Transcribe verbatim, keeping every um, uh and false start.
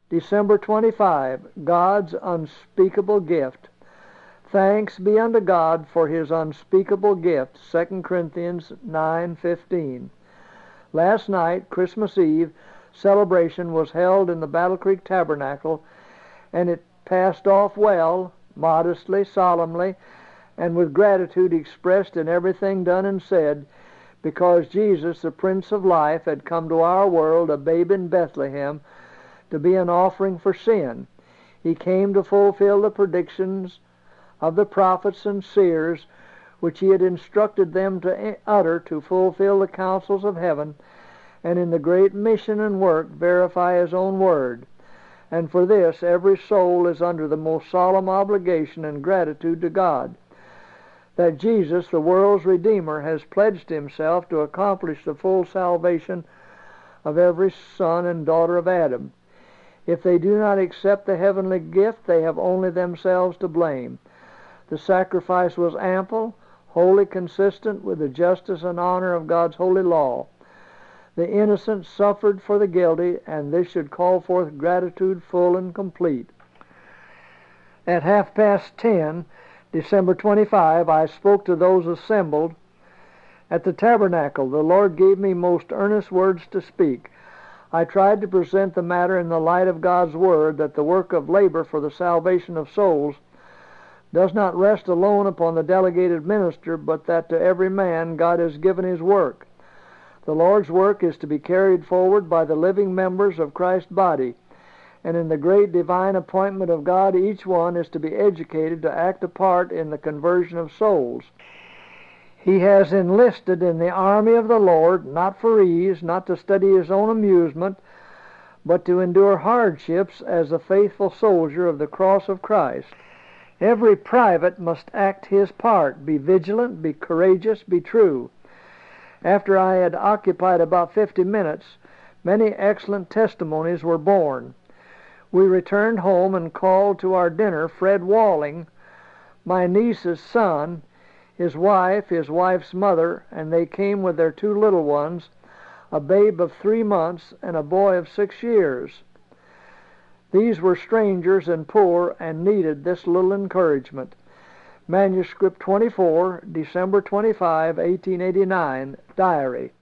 December twenty-fifth, God's unspeakable gift. Thanks be unto God for his unspeakable gift, Second Corinthians nine fifteen. Last night, Christmas Eve, celebration was held in the Battle Creek Tabernacle, and it passed off well, modestly, solemnly, and with gratitude expressed in everything done and said, because Jesus, the Prince of Life, had come to our world, a babe in Bethlehem, to be an offering for sin. He came to fulfill the predictions of the prophets and seers, which he had instructed them to utter, to fulfill the counsels of heaven, and in the great mission and work verify his own word. And for this every soul is under the most solemn obligation and gratitude to God, that Jesus, the world's Redeemer, has pledged himself to accomplish the full salvation of every son and daughter of Adam. If they do not accept the heavenly gift, they have only themselves to blame. The sacrifice was ample, wholly consistent with the justice and honor of God's holy law. The innocent suffered for the guilty, and this should call forth gratitude full and complete. At half past ten, December twenty-fifth, I spoke to those assembled at the tabernacle. The Lord gave me most earnest words to speak. I tried to present the matter in the light of God's Word, that the work of labor for the salvation of souls does not rest alone upon the delegated minister, but that to every man God has given his work. The Lord's work is to be carried forward by the living members of Christ's body, and in the great divine appointment of God, each one is to be educated to act a part in the conversion of souls. He has enlisted in the army of the Lord, not for ease, not to study his own amusement, but to endure hardships as a faithful soldier of the cross of Christ. Every private must act his part, be vigilant, be courageous, be true. After I had occupied about fifty minutes, many excellent testimonies were borne. We returned home and called to our dinner Fred Walling, my niece's son, his wife, his wife's mother, and they came with their two little ones, a babe of three months and a boy of six years. These were strangers and poor and needed this little encouragement. Manuscript twenty-four, December twenty-fifth, eighteen eighty-nine, Diary.